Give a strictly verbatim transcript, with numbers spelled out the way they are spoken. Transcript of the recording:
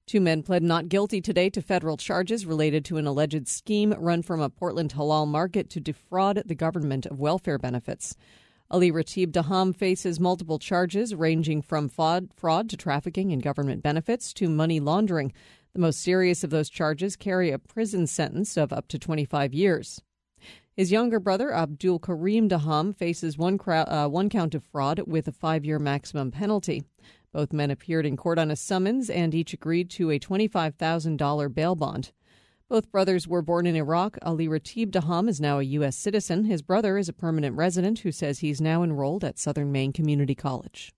Two men pled not guilty today to federal charges related to an alleged scheme run from a Portland halal market to defraud the government of welfare benefits. Ali Ratib Daham faces multiple charges ranging from fraud, fraud to trafficking in government benefits to money laundering. The most serious of those charges carry a prison sentence of up to twenty-five years. His younger brother, Abdul Karim Daham, faces one, crowd, uh, one count of fraud with a five-year maximum penalty. Both men appeared in court on a summons and each agreed to a twenty-five thousand dollars bail bond. Both brothers were born in Iraq. Ali Ratib Daham is now a U S citizen. His brother is a permanent resident who says he's now enrolled at Southern Maine Community College.